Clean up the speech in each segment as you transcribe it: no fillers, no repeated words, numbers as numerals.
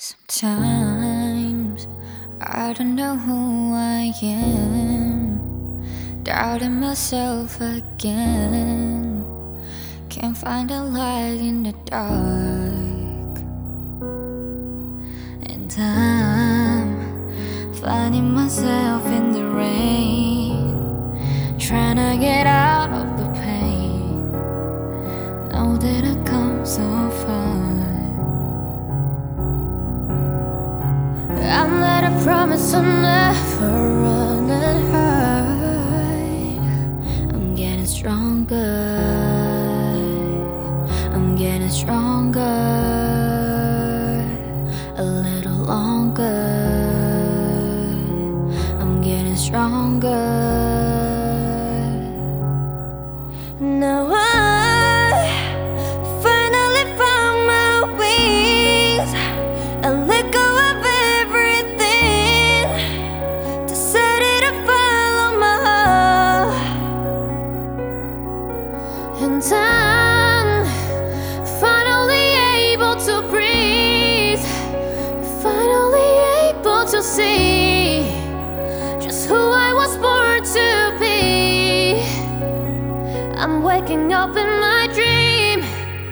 Sometimes I don't know who I am, doubting myself again. Can't find a light in the dark, and I'm finding myself in the rain, trying to get out of the pain. Know that I've come so far. I made a promise I'll never run and hide. I'm getting stronger, I'm getting stronger, a little longer. I'm getting stronger. Now I finally found my wings. I let go of everything, decided to follow my heart. And I'm finally able to breathe, finally able to see just who I was born to be. I'm waking up in my dream.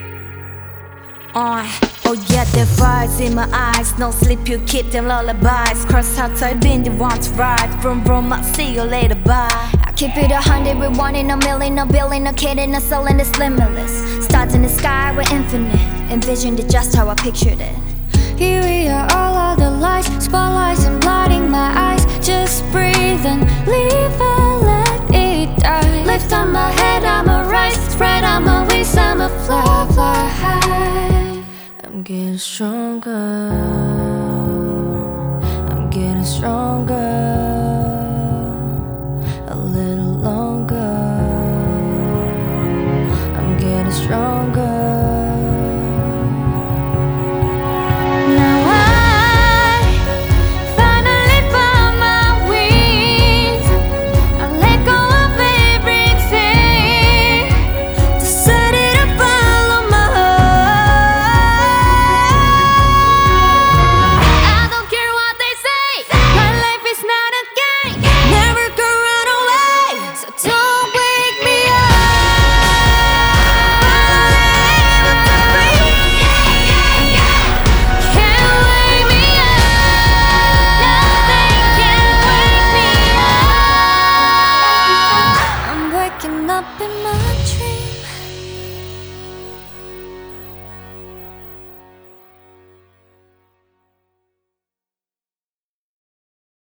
Oh yeah, the fires in my eyes. No sleep, you keep them lullabies. Cross hearts, I've been the one to ride. From Rome, I'll see you later, bye. I keep it 100 with 1 in a million, a billion, a kid in a soul, and it's limitless. Stars in the sky, we're infinite. Envisioned it just how I pictured it. Here we are, all of the lights, spotlights and blinding my eyes. Just breathe and leave and let it die. Lift on my head, I'ma rise. Spread on my wings, I'ma fly, fly high. I'm getting stronger, I'm getting stronger.